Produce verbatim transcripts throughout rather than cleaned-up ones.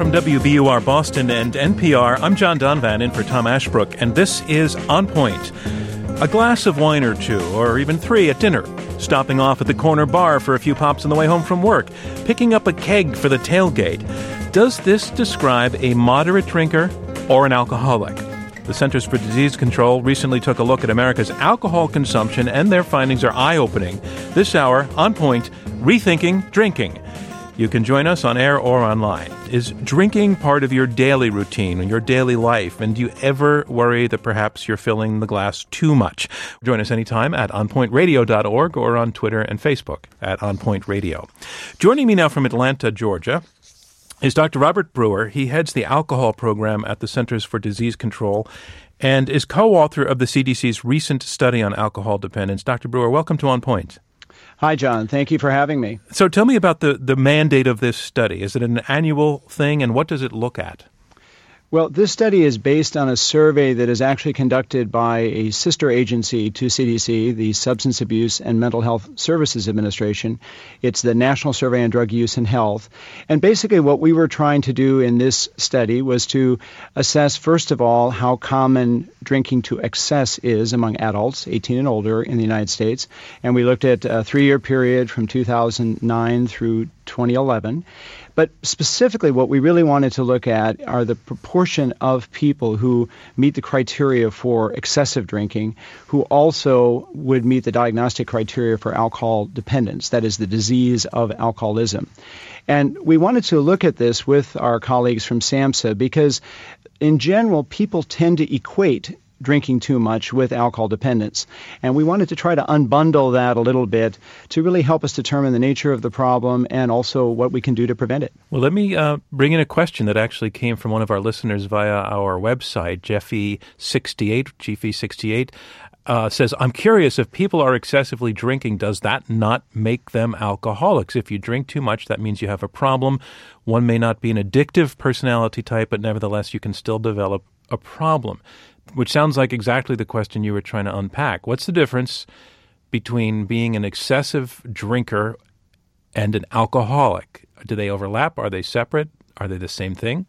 From W B U R Boston and N P R, I'm John Donvan in for Tom Ashbrook, and this is On Point. A glass of wine or two, or even three at dinner, stopping off at the corner bar for a few pops on the way home from work, picking up a keg for the tailgate. Does this describe a moderate drinker or an alcoholic? The Centers for Disease Control recently took a look at America's alcohol consumption, and their findings are eye-opening. This hour, On Point, Rethinking Drinking. You can join us on air or online. Is drinking part of your daily routine and your daily life? And do you ever worry that perhaps you're filling the glass too much? Join us anytime at on point radio dot org or on Twitter and Facebook at On Point Radio. Joining me now from Atlanta, Georgia, is Doctor Robert Brewer. He heads the alcohol program at the Centers for Disease Control and is co-author of the C D C's recent study on alcohol dependence. Doctor Brewer, welcome to On Point. Hi, John. Thank you for having me. So tell me about the, the mandate of this study. Is it an annual thing, and what does it look at? Well, this study is based on a survey that is actually conducted by a sister agency to C D C, the Substance Abuse and Mental Health Services Administration. It's the National Survey on Drug Use and Health. And basically what we were trying to do in this study was to assess, first of all, how common drinking to excess is among adults, eighteen and older, in the United States. And we looked at a three-year period from two thousand nine through twenty eleven. But specifically, what we really wanted to look at are the proportion of people who meet the criteria for excessive drinking, who also would meet the diagnostic criteria for alcohol dependence, that is, the disease of alcoholism. And we wanted to look at this with our colleagues from SAMHSA because, in general, people tend to equate drinking too much with alcohol dependence. And we wanted to try to unbundle that a little bit to really help us determine the nature of the problem and also what we can do to prevent it. Well, let me uh, bring in a question that actually came from one of our listeners via our website. Jeffy sixty-eight, G F sixty-eight, uh, says, I'm curious, if people are excessively drinking, does that not make them alcoholics? If you drink too much, that means you have a problem. One may not be an addictive personality type, but nevertheless, you can still develop a problem. Which sounds like exactly the question you were trying to unpack. What's the difference between being an excessive drinker and an alcoholic? Do they overlap? Are they separate? Are they the same thing?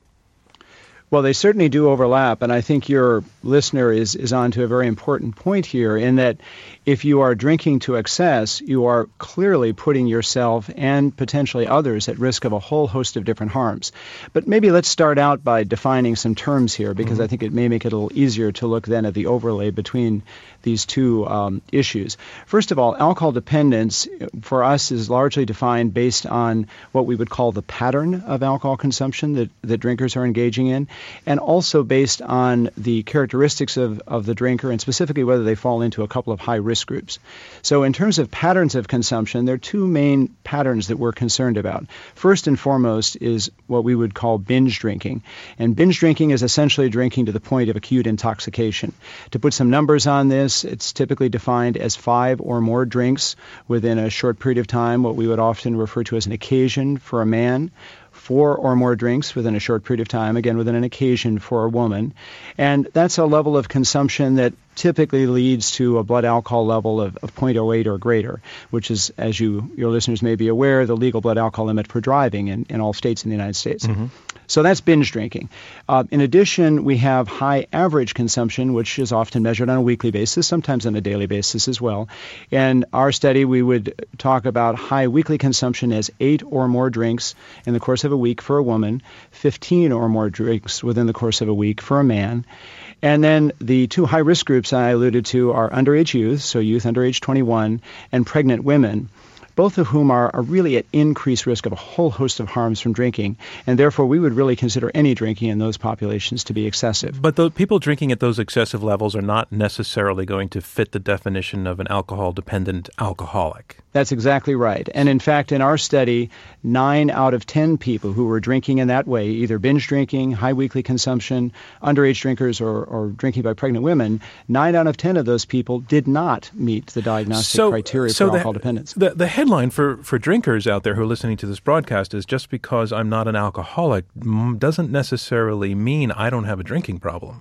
Well, they certainly do overlap, and I think your listener is, is on to a very important point here in that if you are drinking to excess, you are clearly putting yourself and potentially others at risk of a whole host of different harms. But maybe let's start out by defining some terms here because mm-hmm. I think it may make it a little easier to look then at the overlay between these two um, issues. First of all, alcohol dependence for us is largely defined based on what we would call the pattern of alcohol consumption that, that drinkers are engaging in, and also based on the characteristics of, of the drinker and specifically whether they fall into a couple of high-risk groups. So in terms of patterns of consumption, there are two main patterns that we're concerned about. First and foremost is what we would call binge drinking. And binge drinking is essentially drinking to the point of acute intoxication. To put some numbers on this, it's typically defined as five or more drinks within a short period of time, what we would often refer to as an occasion for a man. Four or more drinks within a short period of time, again, within an occasion for a woman. And that's a level of consumption that typically leads to a blood alcohol level of, of zero point zero eight or greater, which is, as you your listeners may be aware, the legal blood alcohol limit for driving in, in all states in the United States. Mm-hmm. So that's binge drinking. Uh, in addition, we have high average consumption, which is often measured on a weekly basis, sometimes on a daily basis as well. In our study, we would talk about high weekly consumption as eight or more drinks in the course of a week for a woman, fifteen or more drinks within the course of a week for a man. And then the two high-risk groups I alluded to are underage youth, so youth under age twenty-one, and pregnant women, both of whom are, are really at increased risk of a whole host of harms from drinking. And therefore, we would really consider any drinking in those populations to be excessive. But the people drinking at those excessive levels are not necessarily going to fit the definition of an alcohol-dependent alcoholic. That's exactly right. And in fact, in our study, nine out of ten people who were drinking in that way, either binge drinking, high weekly consumption, underage drinkers, or, or drinking by pregnant women, nine out of ten of those people did not meet the diagnostic so, criteria so for the, alcohol dependence. The, the headline for, for drinkers out there who are listening to this broadcast is, just because I'm not an alcoholic doesn't necessarily mean I don't have a drinking problem.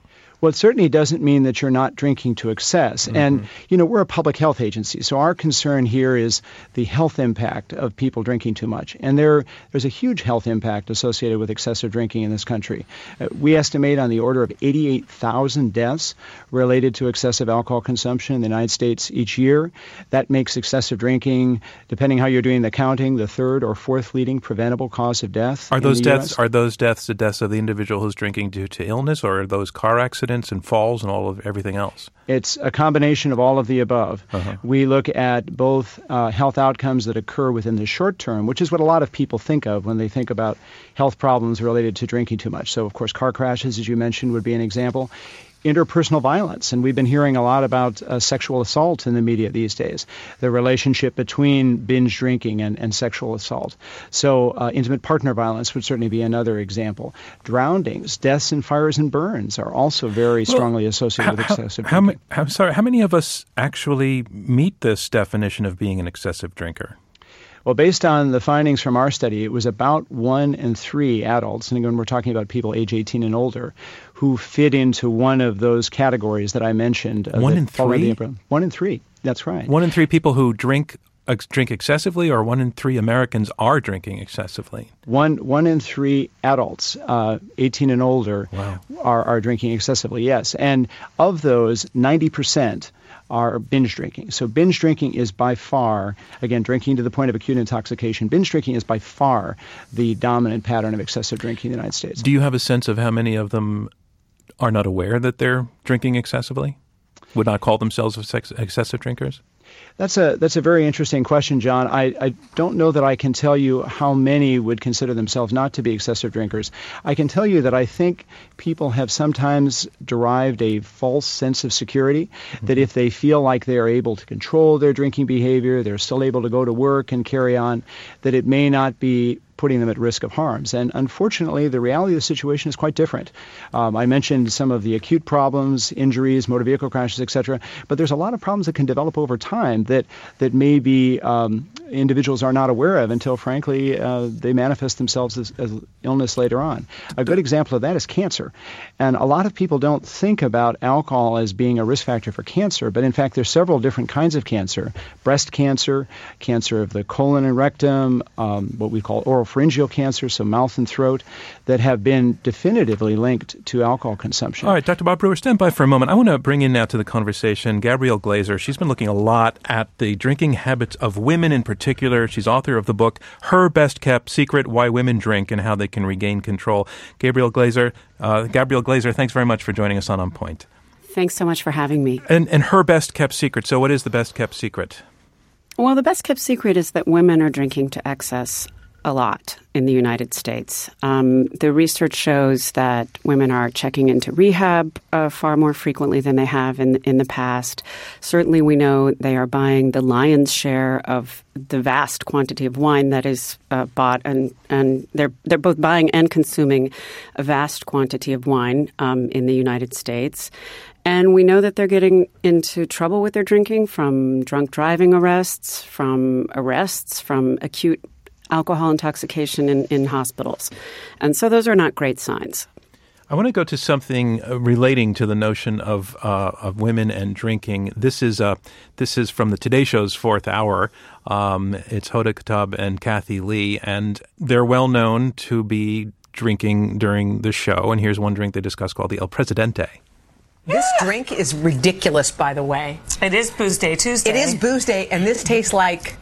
Well, it certainly doesn't mean that you're not drinking to excess. Mm-hmm. And, you know, we're a public health agency, so our concern here is the health impact of people drinking too much. And there, there's a huge health impact associated with excessive drinking in this country. Uh, we estimate on the order of eighty-eight thousand deaths related to excessive alcohol consumption in the United States each year. That makes excessive drinking, depending how you're doing the counting, the third or fourth leading preventable cause of death. Are those in the deaths? U S. Are those deaths the deaths of the individual who's drinking due to illness, or are those car accidents and falls and all of everything else? It's a combination of all of the above. Uh-huh. We look at both uh, health outcomes that occur within the short term, which is what a lot of people think of when they think about health problems related to drinking too much. So, of course, car crashes, as you mentioned, would be an example. Interpersonal violence, and we've been hearing a lot about uh, sexual assault in the media these days, the relationship between binge drinking and, and sexual assault. So uh, intimate partner violence would certainly be another example. Drownings, deaths in fires and burns are also very well, strongly associated how, with excessive how, drinking. How, how, sorry, how many of us actually meet this definition of being an excessive drinker? Well, based on the findings from our study, it was about one in three adults, and again, we're talking about people age eighteen and older, who fit into one of those categories that I mentioned. Uh, one in three? The, one in three, that's right. One in three people who drink ex- drink excessively, or one in three Americans are drinking excessively? One one in three adults, uh, eighteen and older, wow. are, are drinking excessively, yes. And of those, ninety percent are binge drinking. So binge drinking is by far, again, drinking to the point of acute intoxication, binge drinking is by far the dominant pattern of excessive drinking in the United States. Do you have a sense of how many of them are not aware that they're drinking excessively? Would not call themselves excessive drinkers? That's a that's a very interesting question, John. I, I don't know that I can tell you how many would consider themselves not to be excessive drinkers. I can tell you that I think people have sometimes derived a false sense of security, mm-hmm. that if they feel like they are able to control their drinking behavior, they're still able to go to work and carry on, that it may not be putting them at risk of harms. And unfortunately, the reality of the situation is quite different. Um, I mentioned some of the acute problems, injuries, motor vehicle crashes, et cetera, but there's a lot of problems that can develop over time that, that maybe um, individuals are not aware of until, frankly, uh, they manifest themselves as, as illness later on. A good example of that is cancer. And a lot of people don't think about alcohol as being a risk factor for cancer, but in fact, there's several different kinds of cancer. Breast cancer, cancer of the colon and rectum, um, what we call oral pharyngeal cancer, so mouth and throat, that have been definitively linked to alcohol consumption. All right, Doctor Bob Brewer, stand by for a moment. I want to bring in now to the conversation Gabrielle Glaser. She's been looking a lot at the drinking habits of women in particular. She's author of the book, Her Best Kept Secret, Why Women Drink and How They Can Regain Control. Gabrielle Glaser, uh, Gabrielle Glaser, thanks very much for joining us on On Point. Thanks so much for having me. And, and her best kept secret. So what is the best kept secret? Well, the best kept secret is that women are drinking to excess a lot in the United States. Um, the research shows that women are checking into rehab uh, far more frequently than they have in in the past. Certainly, we know they are buying the lion's share of the vast quantity of wine that is uh, bought, and and they're they're both buying and consuming a vast quantity of wine um, in the United States. And we know that they're getting into trouble with their drinking from drunk driving arrests, from arrests, from acute alcohol intoxication in, in hospitals. And so those are not great signs. I want to go to something uh, relating to the notion of uh, of women and drinking. This is uh, this is from the Today Show's Fourth Hour. Um, it's Hoda Khattab and Kathy Lee, and they're well known to be drinking during the show. And here's one drink they discuss called the El Presidente. This drink is ridiculous, by the way. It is Booze Day Tuesday. It is Booze Day, and this tastes like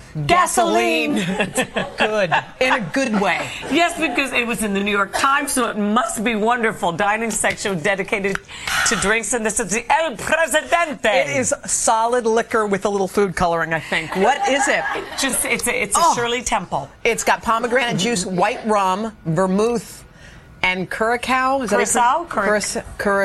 gasoline. Good. In a good way. Yes, because it was in the New York Times, so it must be wonderful. Dining section dedicated to drinks, and this is the El Presidente. It is solid liquor with a little food coloring, I think. What is it? Just It's a, it's a oh. Shirley Temple. It's got pomegranate juice, white rum, vermouth, and curacao. Is Curacao? That Curacao.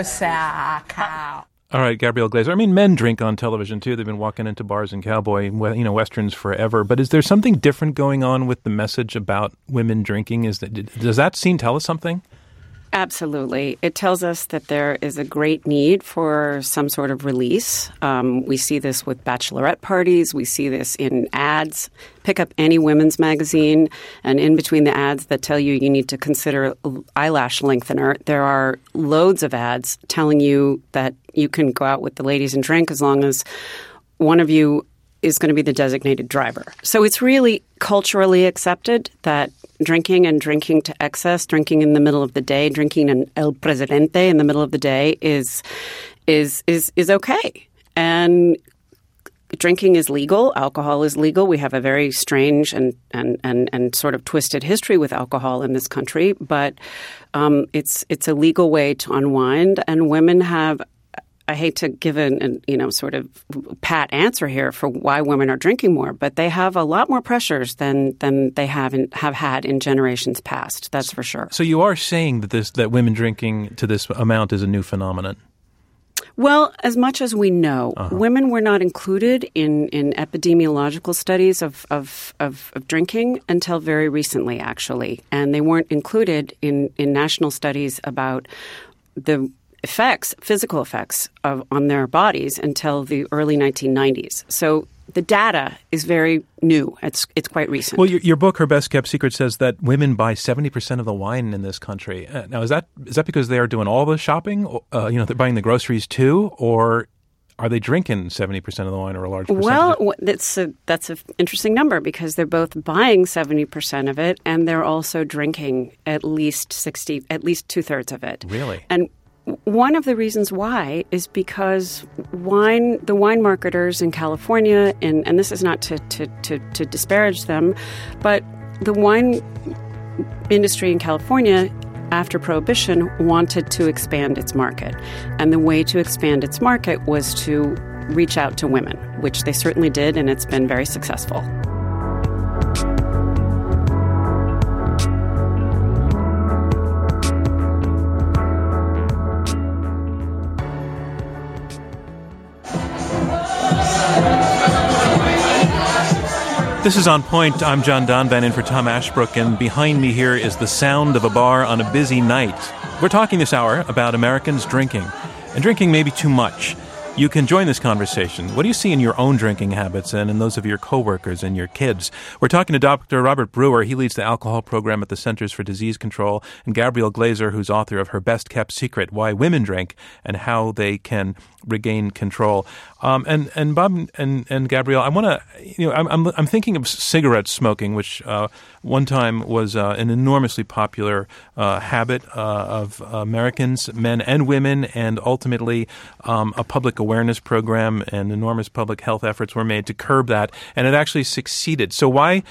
Curacao. All right, Gabrielle Glaser. I mean, men drink on television, too. They've been walking into bars and cowboy, you know, westerns forever. But is there something different going on with the message about women drinking? Is that, does that scene tell us something? Absolutely. It tells us that there is a great need for some sort of release. Um, we see this with bachelorette parties. We see this in ads. Pick up any women's magazine, and in between the ads that tell you you need to consider eyelash lengthener, there are loads of ads telling you that you can go out with the ladies and drink as long as one of you is going to be the designated driver. So it's really culturally accepted that drinking and drinking to excess, drinking in the middle of the day, drinking an El Presidente in the middle of the day is is is is okay. And drinking is legal. Alcohol is legal. We have a very strange and and and, and sort of twisted history with alcohol in this country, but um, it's it's a legal way to unwind, and women have. I hate to give an, an, you know, sort of pat answer here for why women are drinking more, but they have a lot more pressures than than they have in, have had in generations past. That's for sure. So you are saying that this that women drinking to this amount is a new phenomenon? Well, as much as we know, uh-huh. women were not included in, in epidemiological studies of, of, of, of drinking until very recently, actually. And they weren't included in, in national studies about the effects, physical effects of, on their bodies until the early nineteen nineties. So the data is very new. It's it's quite recent. Well, your, your book, Her Best Kept Secret, says that women buy seventy percent of the wine in this country. Uh, now, is that is that because they are doing all the shopping? Uh, you know, they're buying the groceries too, or are they drinking seventy percent of the wine or a large percentage? Well, that's a, that's an interesting number because they're both buying seventy percent of it and they're also drinking at least sixty, at least two-thirds of it. Really? And one of the reasons why is because wine, the wine marketers in California, and, and this is not to, to, to, to disparage them, but the wine industry in California after Prohibition wanted to expand its market. And the way to expand its market was to reach out to women, which they certainly did, and it's been very successful. This is On Point. I'm John Donvan in for Tom Ashbrook, and behind me here is the sound of a bar on a busy night. We're talking this hour about Americans drinking, and drinking maybe too much. You can join this conversation. What do you see in your own drinking habits and in those of your coworkers and your kids? We're talking to Doctor Robert Brewer. He leads the alcohol program at the Centers for Disease Control, and Gabrielle Glazer, who's author of Her Best Kept Secret, Why Women Drink and How They Can Regain Control. Um, and, and Bob and, and Gabrielle, I want to, you know, I'm, I'm, I'm thinking of cigarette smoking, which uh, one time was uh, an enormously popular uh, habit uh, of Americans, men and women, and ultimately um, a public awareness program and enormous public health efforts were made to curb that, and it actually succeeded. So why,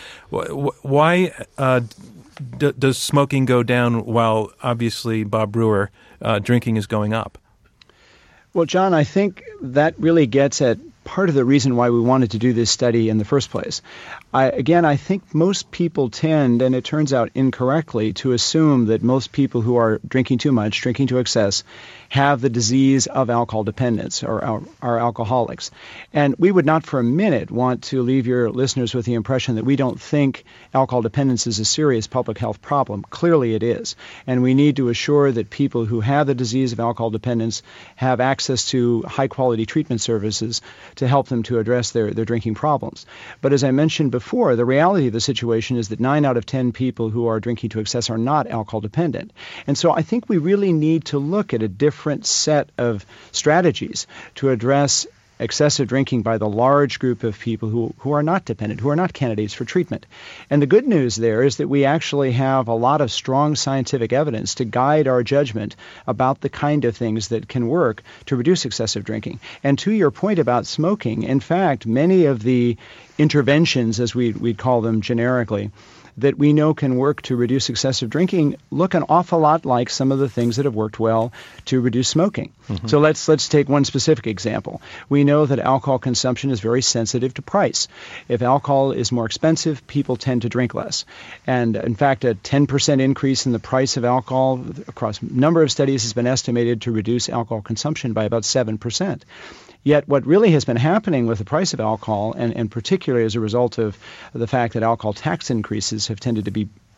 why uh, d- does smoking go down while obviously Bob Brewer uh, drinking is going up? Well, John, I think that really gets at part of the reason why we wanted to do this study in the first place. I, again, I think most people tend, and it turns out incorrectly, to assume that most people who are drinking too much, drinking to excess, have the disease of alcohol dependence or are, are alcoholics. And we would not for a minute want to leave your listeners with the impression that we don't think alcohol dependence is a serious public health problem. Clearly it is. And we need to assure that people who have the disease of alcohol dependence have access to high-quality treatment services to help them to address their, their drinking problems. But as I mentioned before, the reality of the situation is that nine out of ten people who are drinking to excess are not alcohol dependent. And so I think we really need to look at a different set of strategies to address excessive drinking by the large group of people who, who are not dependent, who are not candidates for treatment. And the good news there is that we actually have a lot of strong scientific evidence to guide our judgment about the kind of things that can work to reduce excessive drinking. And to your point about smoking, in fact, many of the interventions, as we we call them generically, that we know can work to reduce excessive drinking look an awful lot like some of the things that have worked well to reduce smoking. Mm-hmm. So let's let's take one specific example. We know that alcohol consumption is very sensitive to price. If alcohol is more expensive, people tend to drink less. And in fact, a ten percent increase in the price of alcohol across a number of studies has been estimated to reduce alcohol consumption by about seven percent. Yet what really has been happening with the price of alcohol, and, and particularly as a result of the fact that alcohol tax increases have tended to be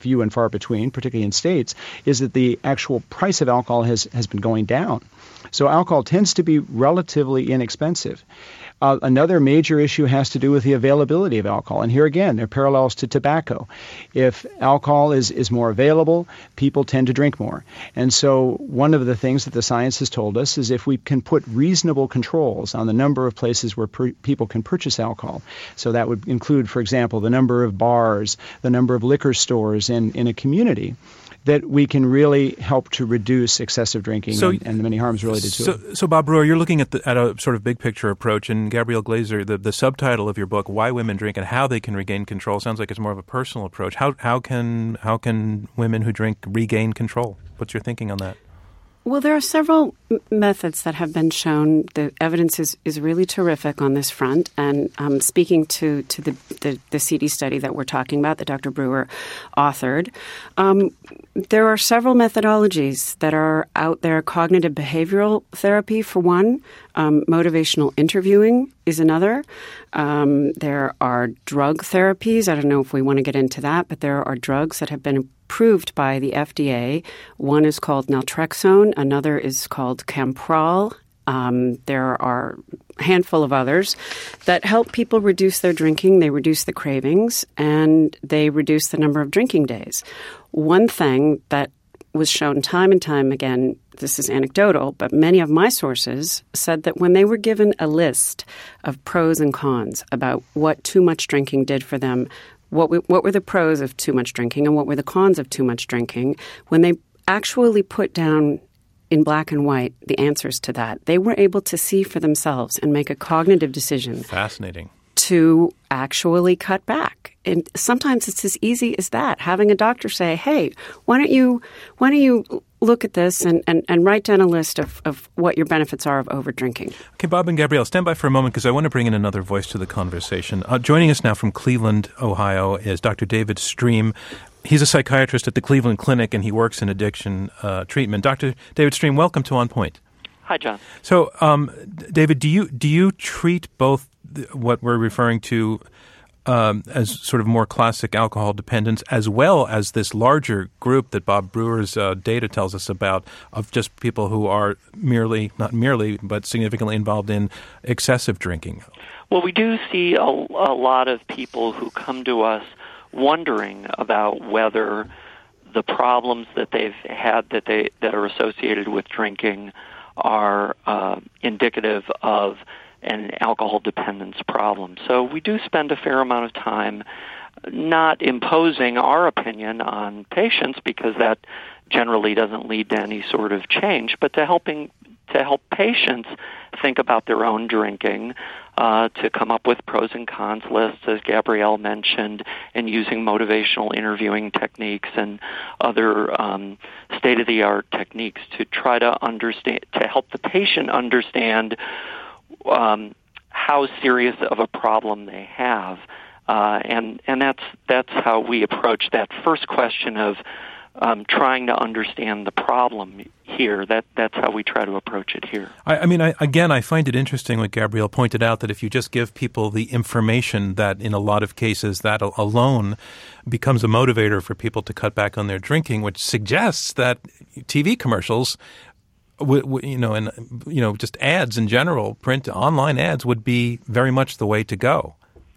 few and far between, particularly in states, is that the actual price of alcohol has, has been going down. So alcohol tends to be relatively inexpensive. Uh, another major issue has to do with the availability of alcohol. And here again, there are parallels to tobacco. If alcohol is, is more available, people tend to drink more. And so one of the things that the science has told us is if we can put reasonable controls on the number of places where per- people can purchase alcohol, so that would include, for example, the number of bars, the number of liquor stores in, in a community, that we can really help to reduce excessive drinking so, and, and the many harms related to so, it. So, Bob Brewer, you're looking at, the, at a sort of big picture approach, and Gabrielle Glaser, the, the subtitle of your book, Why Women Drink and How They Can Regain Control, sounds like it's more of a personal approach. How, how can how can women who drink regain control? What's your thinking on that? Well, there are several m- methods that have been shown. The evidence is, is really terrific on this front. And um, speaking to, to the, the, the C D study that we're talking about that Doctor Brewer authored, um, there are several methodologies that are out there. Cognitive behavioral therapy, for one. Um, motivational interviewing is another. Um, there are drug therapies. I don't know if we want to get into that, but there are drugs that have been approved by the F D A. One is called naltrexone. Another is called Camprol. Um, there are a handful of others that help people reduce their drinking. They reduce the cravings, and they reduce the number of drinking days. One thing that was shown time and time again, this is anecdotal, but many of my sources said that when they were given a list of pros and cons about what too much drinking did for them, what we, what were the pros of too much drinking and what were the cons of too much drinking, when they actually put down in black and white the answers to that, they were able to see for themselves and make a cognitive decision. Fascinating. To actually cut back. And sometimes it's as easy as that, having a doctor say, hey, why don't you why don't you look at this and, and, and write down a list of, of what your benefits are of over drinking. Okay, Bob and Gabrielle, stand by for a moment because I want to bring in another voice to the conversation. Uh, joining us now from Cleveland, Ohio, is Doctor David Stream. He's a psychiatrist at the Cleveland Clinic, and he works in addiction uh, treatment. Doctor David Stream, welcome to On Point. Hi, John. So, um, David, do you do you treat both what we're referring to um, as sort of more classic alcohol dependence, as well as this larger group that Bob Brewer's uh, data tells us about of just people who are merely, not merely, but significantly involved in excessive drinking? Well, we do see a, a lot of people who come to us wondering about whether the problems that they've had that they that are associated with drinking are uh, indicative of an alcohol dependence problem. So we do spend a fair amount of time not imposing our opinion on patients, because that generally doesn't lead to any sort of change, but to helping to help patients think about their own drinking, uh, to come up with pros and cons lists, as Gabrielle mentioned, and using motivational interviewing techniques and other um, state-of-the-art techniques to try to understand, to help the patient understand um, how serious of a problem they have. Uh, and and that's that's how we approach that first question of um, trying to understand the problem here. That that's how we try to approach it here. I, I mean, I, again, I find it interesting, like Gabrielle pointed out, that if you just give people the information, that in a lot of cases that alone becomes a motivator for people to cut back on their drinking, which suggests that T V commercials, w- w- you know, and you know, just ads in general, print, online ads would be very much the way to go.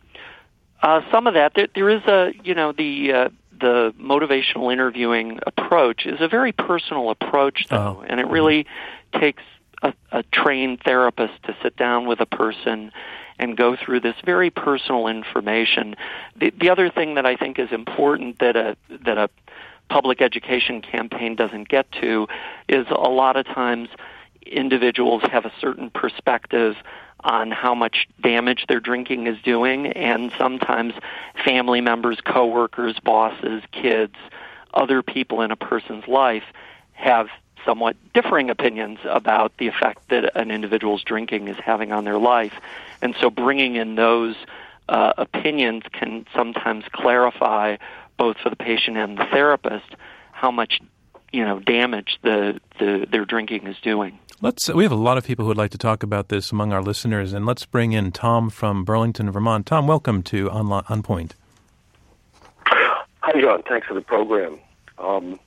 Uh, some of that. There, there is a, you know, the uh, the motivational interviewing approach is a very personal approach, though, oh. and it really takes a, a trained therapist to sit down with a person and go through this very personal information. The, the other thing that I think is important that a that a public education campaign doesn't get to is a lot of times individuals have a certain perspective on how much damage their drinking is doing, and sometimes family members, coworkers, bosses, kids, other people in a person's life have somewhat differing opinions about the effect that an individual's drinking is having on their life. And so bringing in those uh, opinions can sometimes clarify, both for the patient and the therapist, how much, you know, damage the, the their drinking is doing. Let's. We have a lot of people who would like to talk about this among our listeners, and let's bring in Tom from Burlington, Vermont. Tom, welcome to On, On Point. Hi, John. Thanks for the program. Um,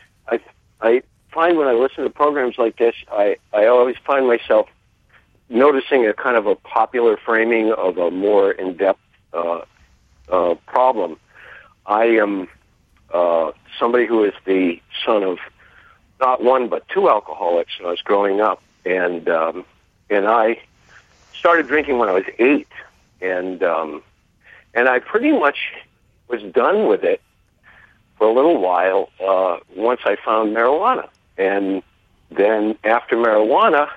I I find when I listen to programs like this, I, I always find myself noticing a kind of a popular framing of a more in-depth uh, uh, problem. I am uh, somebody who is the son of not one but two alcoholics when I was growing up, and um, and I started drinking when I was eight, and um, and I pretty much was done with it for a little while uh, once I found marijuana. And then after marijuana,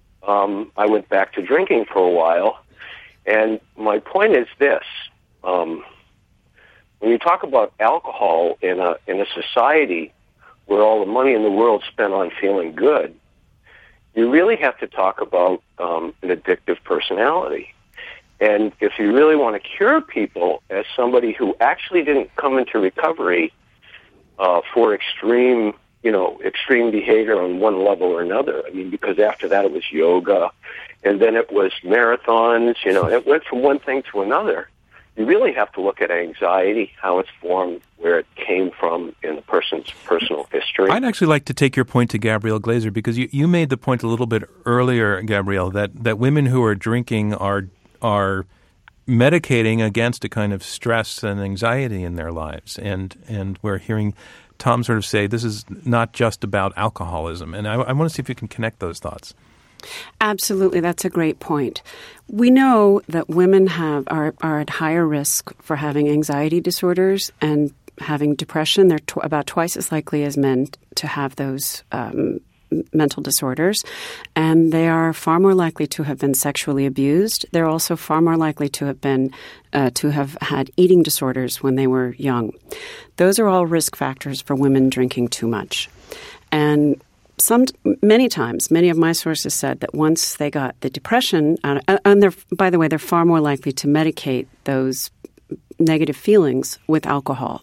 um, I went back to drinking for a while. And my point is this. Um, when you talk about alcohol in a in a society where all the money in the world is spent on feeling good, you really have to talk about um, an addictive personality. And if you really want to cure people as somebody who actually didn't come into recovery uh, for extreme, you know, extreme behavior on one level or another, I mean, because after that it was yoga, and then it was marathons, you know, it went from one thing to another. You really have to look at anxiety, how it's formed, where it came from in the person's personal history. I'd actually like to take your point to Gabrielle Glazer, because you, you made the point a little bit earlier, Gabrielle, that, that women who are drinking are are medicating against a kind of stress and anxiety in their lives. And and we're hearing Tom sort of say this is not just about alcoholism. And I, I want to see if you can connect those thoughts. Absolutely. That's a great point. We know that women have are, are at higher risk for having anxiety disorders and having depression. They're tw- about twice as likely as men to have those um mental disorders, and they are far more likely to have been sexually abused. They're also far more likely to have been uh, to have had eating disorders when they were young. Those are all risk factors for women drinking too much. And some many times, many of my sources said that once they got the depression, out of, and they're by the way, they're far more likely to medicate those negative feelings with alcohol.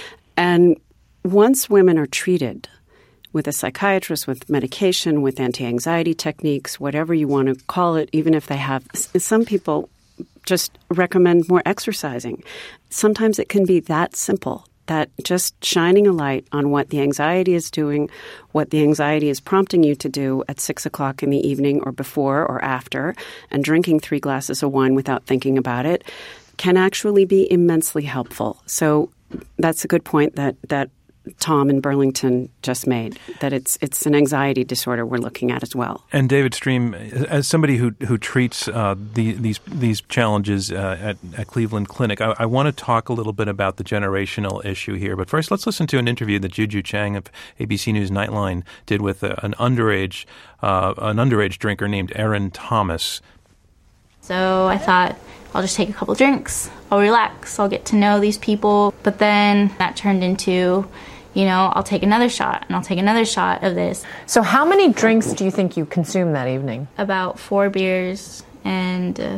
And once women are treated with a psychiatrist, with medication, with anti-anxiety techniques, whatever you want to call it, even if they have – some people just recommend more exercising. Sometimes it can be that simple, that just shining a light on what the anxiety is doing, what the anxiety is prompting you to do at six o'clock in the evening or before or after, and drinking three glasses of wine without thinking about it can actually be immensely helpful. So that's a good point that that – Tom in Burlington just made, that it's it's an anxiety disorder we're looking at as well. And David Stream, as somebody who who treats uh, the, these these challenges uh, at, at Cleveland Clinic, I, I want to talk a little bit about the generational issue here. But first, let's listen to an interview that Juju Chang of A B C News Nightline did with a, an underage uh, an underage drinker named Erin Thomas. So I thought, I'll just take a couple drinks, I'll relax, I'll get to know these people. But then that turned into, you know, I'll take another shot and I'll take another shot of this. So how many drinks do you think you consumed that evening? About four beers and uh,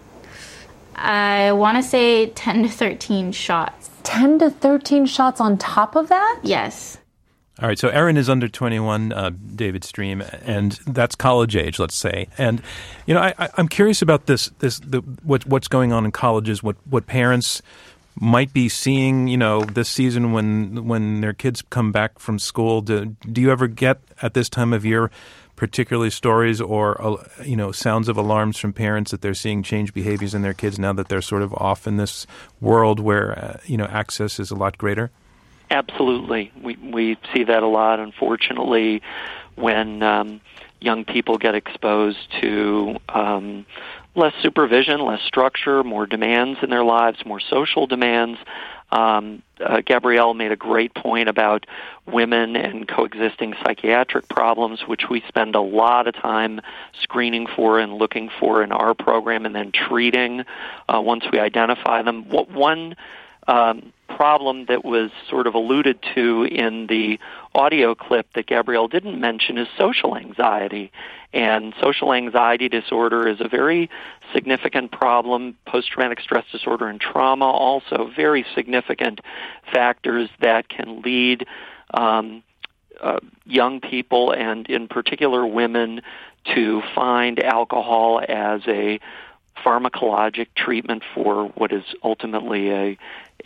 I want to say ten to thirteen shots. ten to thirteen shots on top of that? Yes. All right, so Erin is under twenty-one, uh, David Stream, and that's college age, let's say. And you know, I, I, I'm curious about this, this, the, what, what's going on in colleges, what, what parents might be seeing, you know, this season when when their kids come back from school. Do, do you ever get at this time of year particularly stories or, uh, you know, sounds of alarms from parents that they're seeing changed behaviors in their kids now that they're sort of off in this world where, uh, you know, access is a lot greater? Absolutely. We we see that a lot, unfortunately, when um, young people get exposed to um, less supervision, less structure, more demands in their lives, more social demands. Um, uh, Gabrielle made a great point about women and coexisting psychiatric problems, which we spend a lot of time screening for and looking for in our program and then treating uh, once we identify them. What one um, problem that was sort of alluded to in the audio clip that Gabrielle didn't mention is social anxiety. And social anxiety disorder is a very significant problem. Post-traumatic stress disorder and trauma also very significant factors that can lead um, uh, young people, and in particular women, to find alcohol as a pharmacologic treatment for what is ultimately a a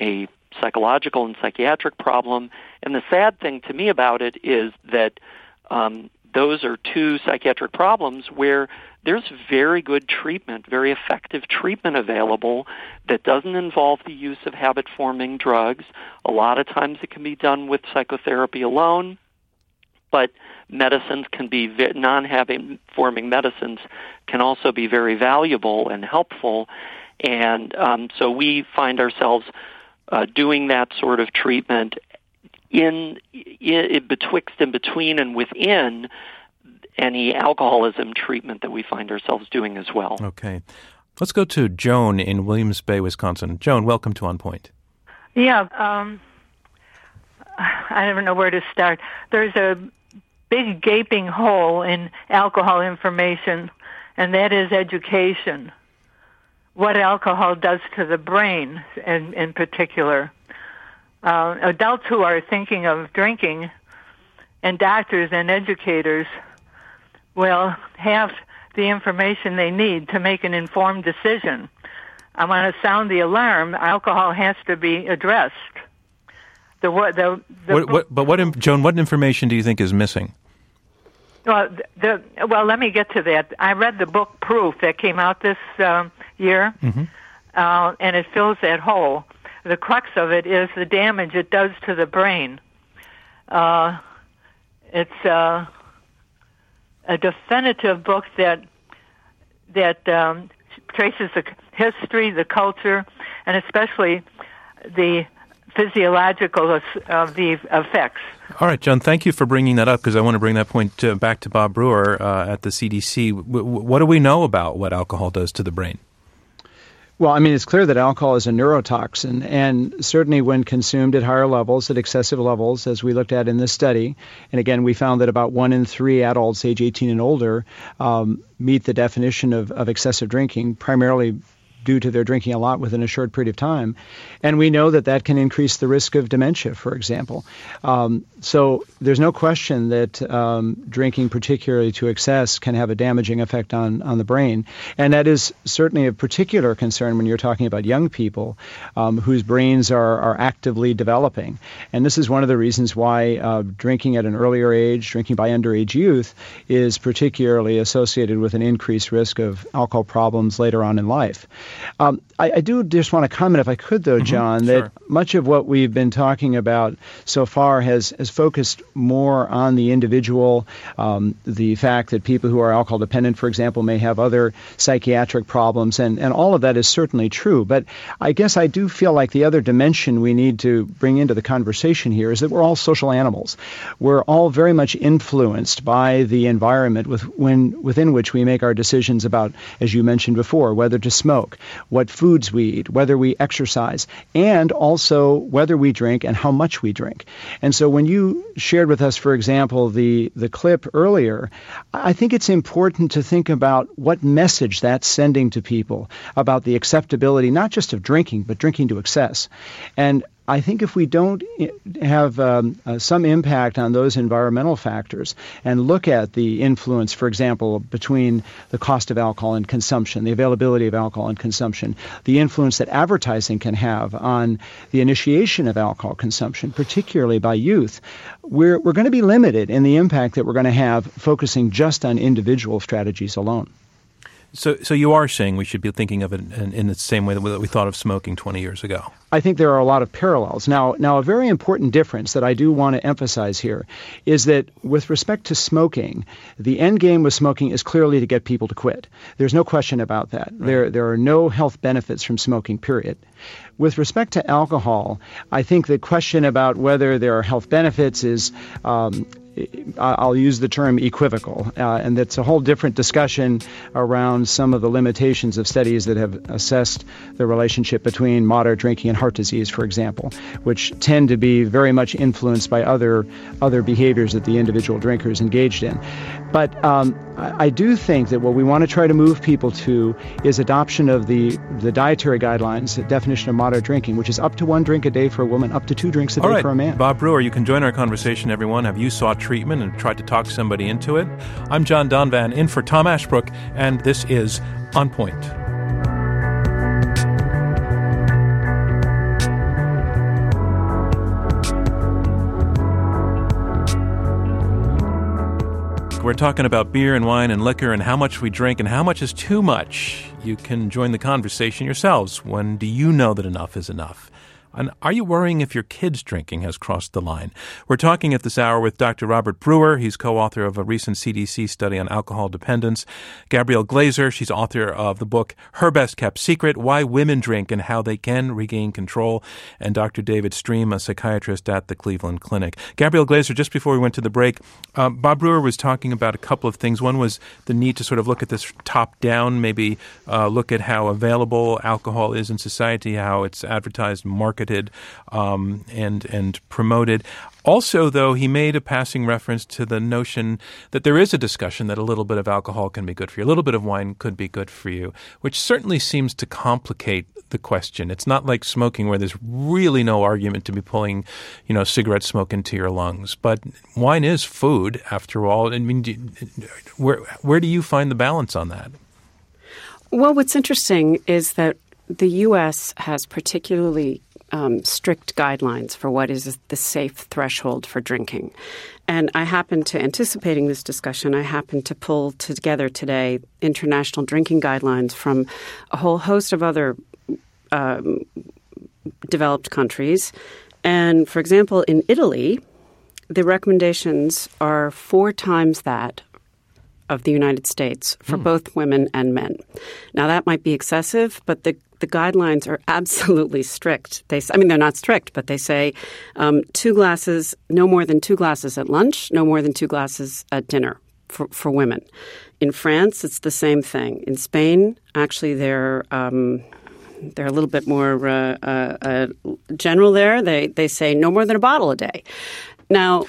psychological and psychiatric problem. And the sad thing to me about it is that um, those are two psychiatric problems where there's very good treatment, very effective treatment available that doesn't involve the use of habit-forming drugs. A lot of times it can be done with psychotherapy alone, but medicines can be, non-habit-forming medicines can also be very valuable and helpful. And um, so we find ourselves uh, doing that sort of treatment in, in betwixt and between and within any alcoholism treatment that we find ourselves doing as well. Okay. Let's go to Joan in Williams Bay, Wisconsin. Joan, welcome to On Point. Yeah, um, I don't know where to start. There's a big gaping hole in alcohol information, and that is education. What alcohol does to the brain in, in particular. Uh, adults who are thinking of drinking and doctors and educators will have the information they need to make an informed decision. I want to sound the alarm. Alcohol has to be addressed. The, the, the what, what, but what, Joan, what information do you think is missing? Well, the, well, let me get to that. I read the book Proof that came out this uh, year, mm-hmm. uh, and it fills that hole. The crux of it is the damage it does to the brain. Uh, it's uh, a definitive book that that um, traces the history, the culture, and especially the physiological of the effects. All right, John, thank you for bringing that up, because I want to bring that point uh, back to Bob Brewer uh, at the C D C. W- w- what do we know about what alcohol does to the brain? Well, I mean, it's clear that alcohol is a neurotoxin, and certainly when consumed at higher levels, at excessive levels, as we looked at in this study, and again, we found that about one in three adults age eighteen and older um, meet the definition of, of excessive drinking, primarily due to their drinking a lot within a short period of time. And we know that that can increase the risk of dementia, for example. Um, so there's no question that um, drinking, particularly to excess, can have a damaging effect on, on the brain. And that is certainly of particular concern when you're talking about young people um, whose brains are, are actively developing. And this is one of the reasons why uh, drinking at an earlier age, drinking by underage youth, is particularly associated with an increased risk of alcohol problems later on in life. Um, I, I do just want to comment, if I could, though, John, mm-hmm, sure. that much of what we've been talking about so far has, has focused more on the individual, um, the fact that people who are alcohol dependent, for example, may have other psychiatric problems, and, and all of that is certainly true. But I guess I do feel like the other dimension we need to bring into the conversation here is that we're all social animals. We're all very much influenced by the environment with, when, within which we make our decisions about, as you mentioned before, whether to smoke, what foods we eat, whether we exercise, and also whether we drink and how much we drink. And so when you shared with us, for example, the, the clip earlier, I think it's important to think about what message that's sending to people about the acceptability, not just of drinking, but drinking to excess. And I think if we don't have um, uh, some impact on those environmental factors and look at the influence, for example, between the cost of alcohol and consumption, the availability of alcohol and consumption, the influence that advertising can have on the initiation of alcohol consumption, particularly by youth, we're, we're going to be limited in the impact that we're going to have focusing just on individual strategies alone. So so you are saying we should be thinking of it in, in the same way that we thought of smoking twenty years ago? I think there are a lot of parallels. Now, now a very important difference that I do want to emphasize here is that with respect to smoking, the end game with smoking is clearly to get people to quit. There's no question about that. Right. There, there are no health benefits from smoking, period. With respect to alcohol, I think the question about whether there are health benefits is um, I'll use the term equivocal, uh, and that's a whole different discussion around some of the limitations of studies that have assessed the relationship between moderate drinking and heart disease, for example, which tend to be very much influenced by other other behaviors that the individual drinker is engaged in. But um, I, I do think that what we want to try to move people to is adoption of the, the dietary guidelines, the definition of moderate drinking, which is up to one drink a day for a woman, up to two drinks a day All right. for a man. Bob Brewer, you can join our conversation, everyone. Have you sought treatment and tried to talk somebody into it? I'm John Donvan, in for Tom Ashbrook, and this is On Point. We're talking about beer and wine and liquor and how much we drink and how much is too much. You can join the conversation yourselves. When do you know that enough is enough? And are you worrying if your kid's drinking has crossed the line? We're talking at this hour with Doctor Robert Brewer. He's co-author of a recent C D C study on alcohol dependence. Gabrielle Glaser, she's author of the book Her Best Kept Secret, Why Women Drink and How They Can Regain Control. And Doctor David Stream, a psychiatrist at the Cleveland Clinic. Gabrielle Glaser, just before we went to the break, uh, Bob Brewer was talking about a couple of things. One was the need to sort of look at this top-down, maybe uh, look at how available alcohol is in society, how it's advertised, marketed, Um, and and promoted. Also, though, he made a passing reference to the notion that there is a discussion that a little bit of alcohol can be good for you, a little bit of wine could be good for you, which certainly seems to complicate the question. It's not like smoking where there's really no argument to be pulling, you know, cigarette smoke into your lungs. But wine is food, after all. I mean, do, where where do you find the balance on that? Well, what's interesting is that the U S has particularly Um, strict guidelines for what is the safe threshold for drinking. And I happen to, anticipating this discussion, I happen to pull together today international drinking guidelines from a whole host of other um, developed countries. And, for example, in Italy, the recommendations are four times that of the United States for mm. both women and men. Now, that might be excessive, but the The guidelines are absolutely strict. They, I mean, they're not strict, but they say um, two glasses, no more than two glasses at lunch, no more than two glasses at dinner for, for women. In France, it's the same thing. In Spain, actually, they're um, they're a little bit more uh, uh, uh, general there. They they say no more than a bottle a day. Now,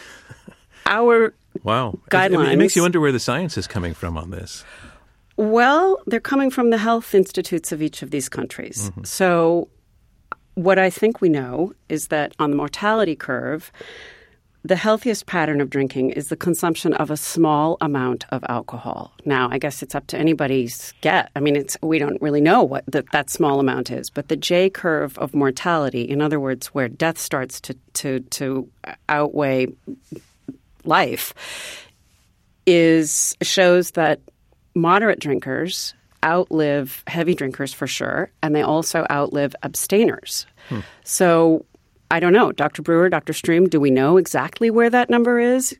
our wow guidelines. It, it makes you wonder where the science is coming from on this. Well, they're coming from the health institutes of each of these countries. Mm-hmm. So what I think we know is that on the mortality curve, the healthiest pattern of drinking is the consumption of a small amount of alcohol. Now, I guess it's up to anybody's get. I mean, it's we don't really know what the, that small amount is. But the J curve of mortality, in other words, where death starts to, to, to outweigh life, is shows that moderate drinkers outlive heavy drinkers for sure, and they also outlive abstainers. Hmm. So I don't know. Doctor Brewer, Doctor Stream, do we know exactly where that number is?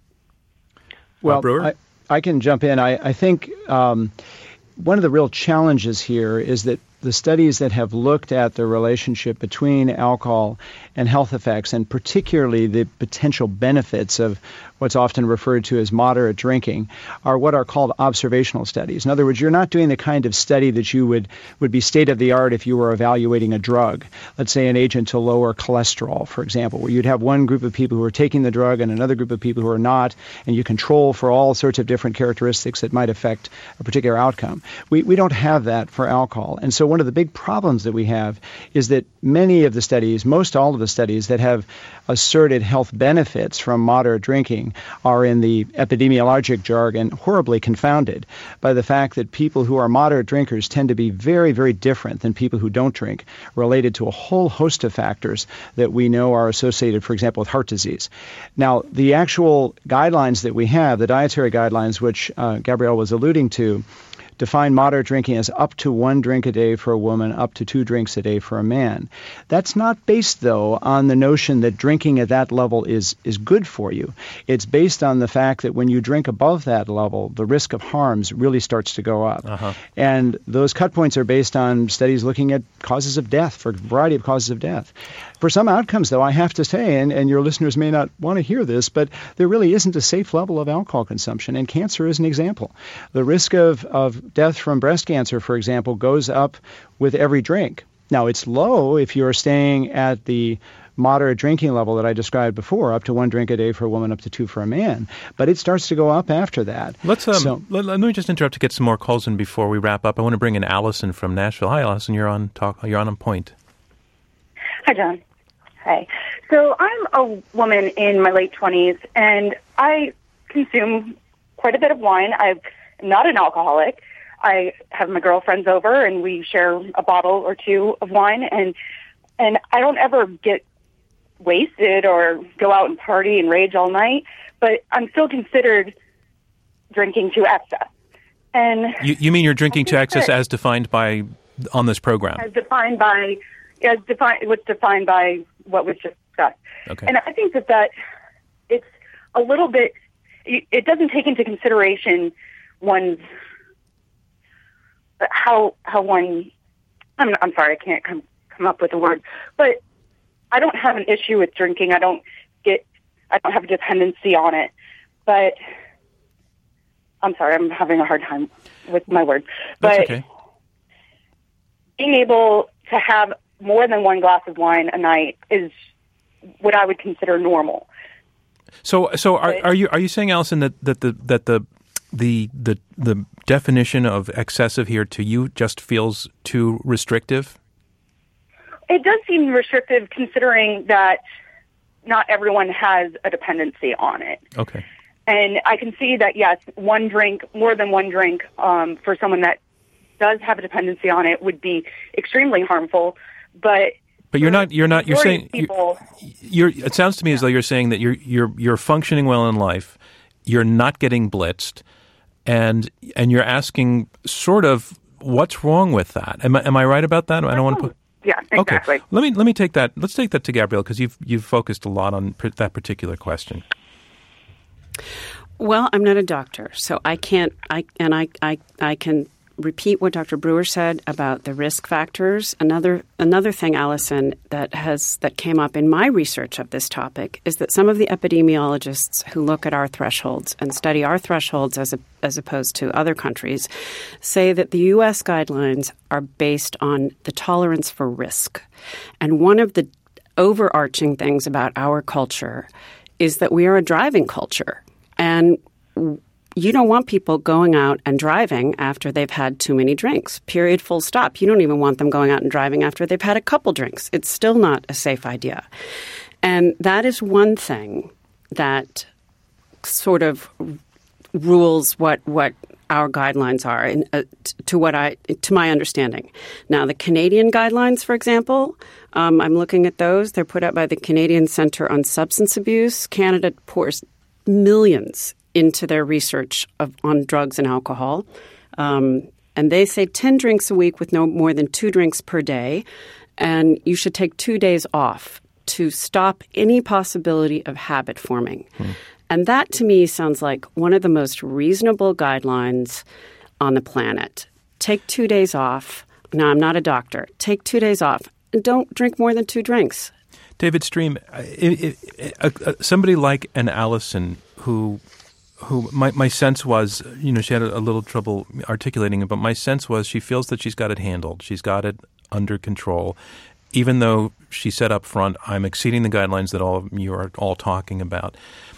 Well, Brewer? I, I can jump in. I, I think um, one of the real challenges here is that the studies that have looked at the relationship between alcohol and health effects, and particularly the potential benefits of what's often referred to as moderate drinking, are what are called observational studies. In other words, you're not doing the kind of study that you would, would be state-of-the-art if you were evaluating a drug, let's say an agent to lower cholesterol, for example, where you'd have one group of people who are taking the drug and another group of people who are not, and you control for all sorts of different characteristics that might affect a particular outcome. We, we don't have that for alcohol. And so one of the big problems that we have is that many of the studies, most all of the studies that have asserted health benefits from moderate drinking are, in the epidemiologic jargon, horribly confounded by the fact that people who are moderate drinkers tend to be very, very different than people who don't drink, related to a whole host of factors that we know are associated, for example, with heart disease. Now, the actual guidelines that we have, the dietary guidelines, which uh, Gabrielle was alluding to, define moderate drinking as up to one drink a day for a woman, up to two drinks a day for a man. That's not based, though, on the notion that drinking at that level is, is good for you. It's based on the fact that when you drink above that level, the risk of harms really starts to go up. Uh-huh. And those cut points are based on studies looking at causes of death, for a variety of causes of death. For some outcomes, though, I have to say, and, and your listeners may not want to hear this, but there really isn't a safe level of alcohol consumption, and cancer is an example. The risk of, of death from breast cancer, for example, goes up with every drink. Now, it's low if you're staying at the moderate drinking level that I described before, up to one drink a day for a woman, up to two for a man. But it starts to go up after that. Let's um, so, let, let me just interrupt to get some more calls in before we wrap up. I want to bring in Allison from Nashville. Hi, Allison. You're on talk. You're on point. Hi, John. Hi. So I'm a woman in my late twenties, and I consume quite a bit of wine. I'm not an alcoholic. I have my girlfriends over, and we share a bottle or two of wine, and and I don't ever get wasted or go out and party and rage all night, but I'm still considered drinking to excess. And you, you mean you're drinking to excess as defined by on this program? As defined by, as defined, what's defined by what was just discussed. Okay. And I think that that it's a little bit, it doesn't take into consideration one's, how, how one, I'm, I'm sorry, I can't come, come up with a word, but I don't have an issue with drinking. I don't get, I don't have a dependency on it, but I'm sorry, I'm having a hard time with my words. That's but okay. Being able to have more than one glass of wine a night is what I would consider normal. So, so are, are you are you saying, Allison, that, that the that the the the the definition of excessive here to you just feels too restrictive? It does seem restrictive, considering that not everyone has a dependency on it. Okay. And I can see that, yes, one drink, more than one drink, um, for someone that does have a dependency on it would be extremely harmful. But but you're not you're not you're saying people, you're, you're. It sounds to me as though you're saying that you're you're you're functioning well in life. You're not getting blitzed, and and you're asking sort of what's wrong with that. Am I am I right about that? I don't want to put. Yeah, exactly. Okay. Let me let me take that. Let's take that to Gabrielle, because you've you've focused a lot on pr- that particular question. Well, I'm not a doctor, so I can't. I and I, I, I can repeat what Doctor Brewer said about the risk factors. Another another thing, Allison, that has that came up in my research of this topic is that some of the epidemiologists who look at our thresholds and study our thresholds as a, as opposed to other countries say that the U S guidelines are based on the tolerance for risk, and one of the overarching things about our culture is that we are a driving culture. And you don't want people going out and driving after they've had too many drinks, period, full stop. You don't even want them going out and driving after they've had a couple drinks. It's still not a safe idea. And that is one thing that sort of rules what, what our guidelines are, in, uh, to what I to my understanding. Now, the Canadian guidelines, for example, um, I'm looking at those. They're put out by the Canadian Centre on Substance Abuse. Canada pours millions into their research of, on drugs and alcohol. Um, and they say ten drinks a week with no more than two drinks per day. And you should take two days off to stop any possibility of habit forming. Hmm. And that, to me, sounds like one of the most reasonable guidelines on the planet. Take two days off. Now, I'm not a doctor. Take two days off and don't drink more than two drinks. David Stream, it, it, it, somebody like an Allison who, who my, my sense was, you know, she had a, a little trouble articulating it, but my sense was she feels that she's got it handled. She's got it under control, even though she said up front, I'm exceeding the guidelines that all of you are all talking about.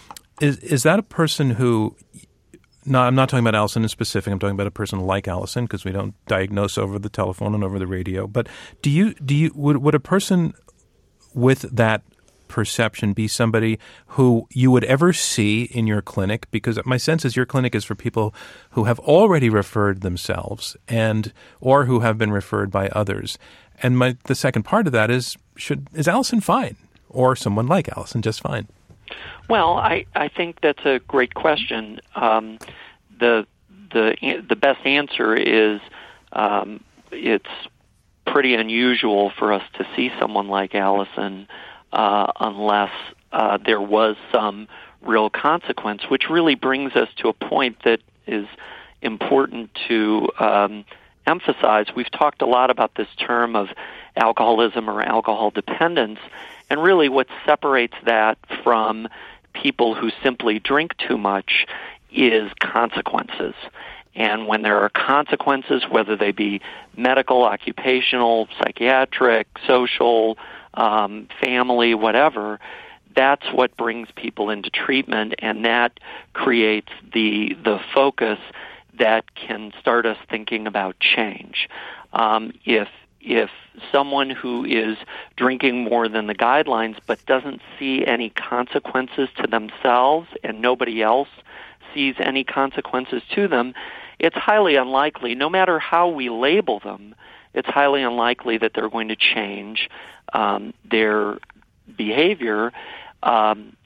Is is that a person who, no, I'm not talking about Allison in specific, I'm talking about a person like Allison, because we don't diagnose over the telephone and over the radio, but do you, do you, would, would a person with that perception be somebody who you would ever see in your clinic? Because my sense is your clinic is for people who have already referred themselves and or who have been referred by others. And my the second part of that is, should is Allison fine, or someone like Allison just fine? Well, I, I think that's a great question. Um, the the the best answer is um, it's pretty unusual for us to see someone like Allison uh, unless uh, there was some real consequence, which really brings us to a point that is important to um, emphasize. We've talked a lot about this term of alcoholism or alcohol dependence, and really what separates that from people who simply drink too much is consequences. And when there are consequences, whether they be medical, occupational, psychiatric, social, um, family, whatever, that's what brings people into treatment, and that creates the the focus that can start us thinking about change. Um, if if someone who is drinking more than the guidelines but doesn't see any consequences to themselves and nobody else sees any consequences to them, it's highly unlikely, no matter how we label them, it's highly unlikely that they're going to change um, their behavior. Um,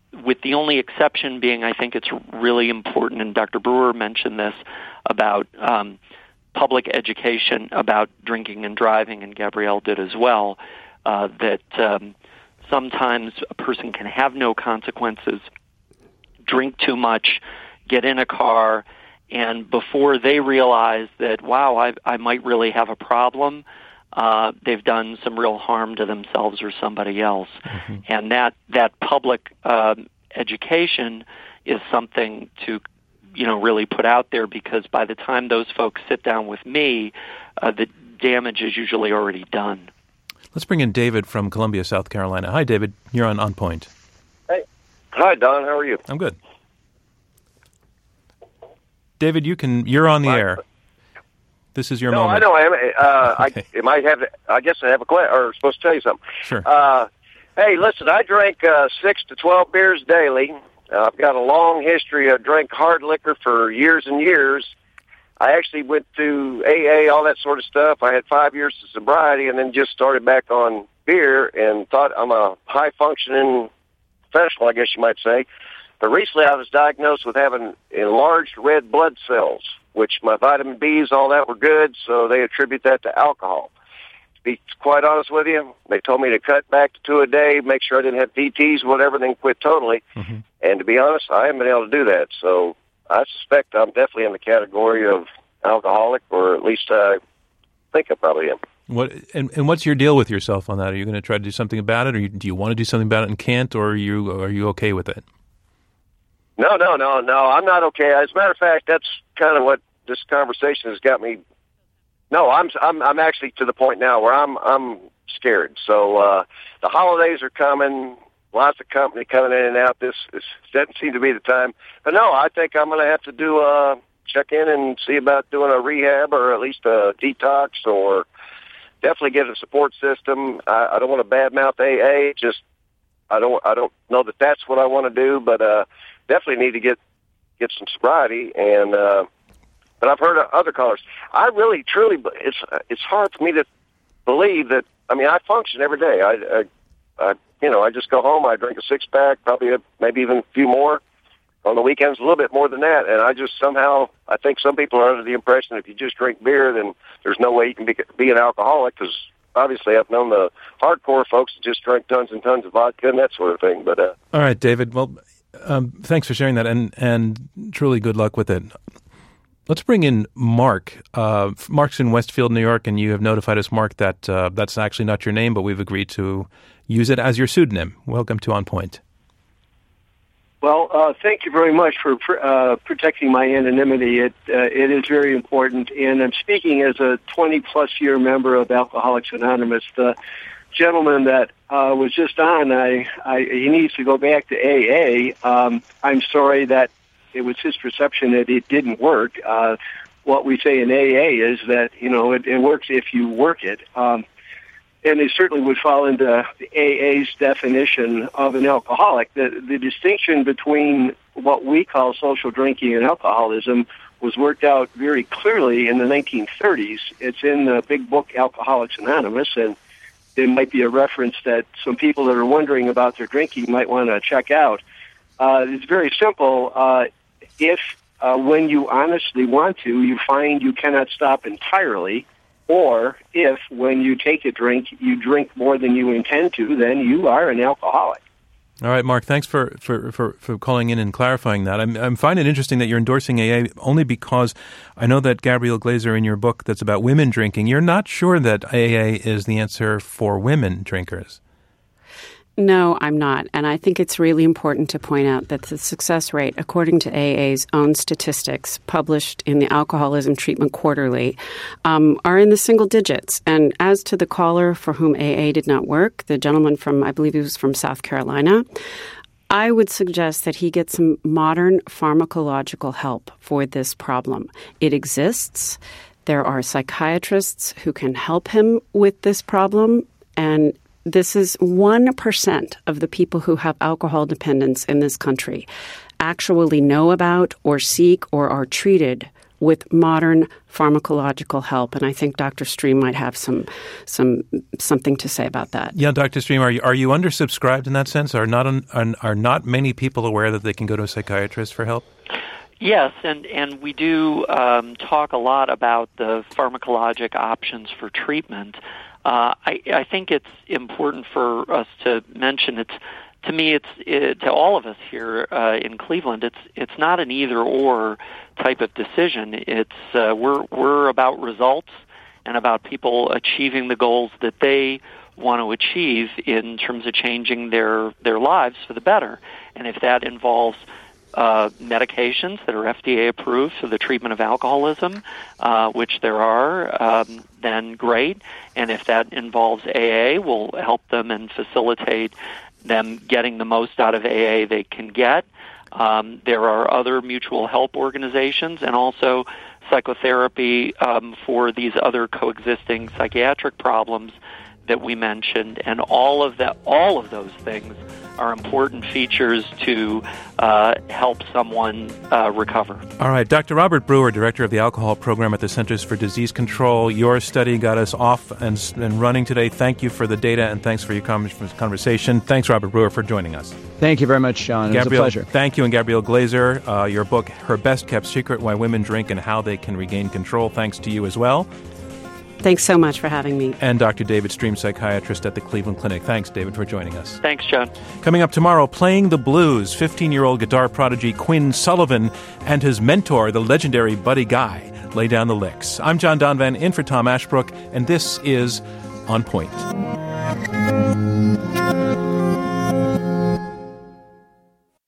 with the only exception being, I think it's really important, and Doctor Brewer mentioned this, about um, public education about drinking and driving, and Gabrielle did as well, uh, that um, sometimes a person can have no consequences, drink too much, get in a car, and before they realize that, wow, I, I might really have a problem, uh, they've done some real harm to themselves or somebody else. Mm-hmm. And that, that public um, education is something to, you know, really put out there, because by the time those folks sit down with me, uh, the damage is usually already done. Let's bring in David from Columbia, South Carolina. Hi, David. You're on On Point. Hey. Hi, Don. How are you? I'm good. David, you can. You're on the Hi. air. This is your no, moment. I know I am. Uh, okay. I, it might have. I guess I have a question, or supposed to tell you something. Sure. Uh, hey, listen. I drink uh, six to twelve beers daily. Uh, I've got a long history. I drank hard liquor for years and years. I actually went to A A, all that sort of stuff. I had five years of sobriety, and then just started back on beer, and thought I'm a high functioning professional, I guess you might say. But recently I was diagnosed with having enlarged red blood cells, which my vitamin B's, all that were good, so they attribute that to alcohol. To be quite honest with you, they told me to cut back to two a day, make sure I didn't have P Ts, whatever, then quit totally. Mm-hmm. And to be honest, I haven't been able to do that. So I suspect I'm definitely in the category of alcoholic, or at least I think I probably am. What and, and what's your deal with yourself on that? Are you going to try to do something about it, or you, do you want to do something about it and can't, or are you are you okay with it? No, no, no, no. I'm not okay. As a matter of fact, that's kind of what this conversation has got me. No, I'm I'm I'm actually to the point now where I'm I'm scared. So uh, the holidays are coming. Lots of company coming in and out. This, this doesn't seem to be the time. But no, I think I'm going to have to do a check in and see about doing a rehab, or at least a detox, or definitely get a support system. I, I don't want to badmouth A A. Just I don't I don't know that that's what I want to do, but uh, definitely need to get get some sobriety. And uh, but I've heard of other callers. I really truly it's it's hard for me to believe that. I mean, I function every day. I, I, I you know I just go home. I drink a six pack, probably a, maybe even a few more. On the weekends, a little bit more than that. And I just somehow, I think some people are under the impression that if you just drink beer, then there's no way you can be, be an alcoholic, because obviously I've known the hardcore folks that just drink tons and tons of vodka and that sort of thing. But uh, all right, David. Well, um, thanks for sharing that, and, and truly good luck with it. Let's bring in Mark. Uh, Mark's in Westfield, New York, and you have notified us, Mark, that uh, that's actually not your name, but we've agreed to use it as your pseudonym. Welcome to On Point. Well, uh, thank you very much for uh, protecting my anonymity. It uh, it is very important, and I'm speaking as a twenty-plus year member of Alcoholics Anonymous. The gentleman that uh, was just on, I, I he needs to go back to A A. Um, I'm sorry that it was his perception that it didn't work. Uh, what we say in A A is that, you know, it, it works if you work it. Um, And they certainly would fall into the A A's definition of an alcoholic. The, the distinction between what we call social drinking and alcoholism was worked out very clearly in the nineteen thirties. It's in the big book Alcoholics Anonymous, and there might be a reference that some people that are wondering about their drinking might want to check out. Uh, it's very simple. Uh, if uh, when you honestly want to, you find you cannot stop entirely, or if, when you take a drink, you drink more than you intend to, then you are an alcoholic. All right, Mark, thanks for, for, for, for calling in and clarifying that. I'm, I'm finding it interesting that you're endorsing A A only because I know that Gabrielle Glaser, in your book that's about women drinking, you're not sure that A A is the answer for women drinkers. No, I'm not. And I think it's really important to point out that the success rate, according to A A's own statistics published in the Alcoholism Treatment Quarterly, um, are in the single digits. And as to the caller for whom A A did not work, the gentleman from, I believe he was from South Carolina, I would suggest that he get some modern pharmacological help for this problem. It exists. There are psychiatrists who can help him with this problem, and this is one percent of the people who have alcohol dependence in this country actually know about or seek or are treated with modern pharmacological help. And I think Doctor Stream might have some some something to say about that. Yeah, Doctor Stream, are you, are you undersubscribed in that sense? Are not are, are not many people aware that they can go to a psychiatrist for help? Yes, and, and we do um, talk a lot about the pharmacologic options for treatment. Uh, I, I think it's important for us to mention it's to me it's it, to all of us here uh, in Cleveland. It's it's not an either or type of decision. It's uh, we're we're about results and about people achieving the goals that they want to achieve in terms of changing their their lives for the better. And if that involves Uh, medications that are F D A approved for the treatment of alcoholism, uh, which there are, um, then great. And if that involves A A, we'll help them and facilitate them getting the most out of A A they can get. Um, there are other mutual help organizations and also psychotherapy um, for these other coexisting psychiatric problems that we mentioned, and all of that, all of those things are important features to uh, help someone uh, recover. All right. Doctor Robert Brewer, Director of the Alcohol Program at the Centers for Disease Control. Your study got us off and, and running today. Thank you for the data, and thanks for your conversation. Thanks, Robert Brewer, for joining us. Thank you very much, John. It Gabrielle, was a pleasure. Thank you. And Gabrielle Glazer, uh, your book, Her Best Kept Secret, Why Women Drink and How They Can Regain Control. Thanks to you as well. Thanks so much for having me. And Doctor David Stream, psychiatrist at the Cleveland Clinic. Thanks, David, for joining us. Thanks, John. Coming up tomorrow, Playing the Blues, fifteen-year-old guitar prodigy Quinn Sullivan and his mentor, the legendary Buddy Guy, lay down the licks. I'm John Donvan, in for Tom Ashbrook, and this is On Point.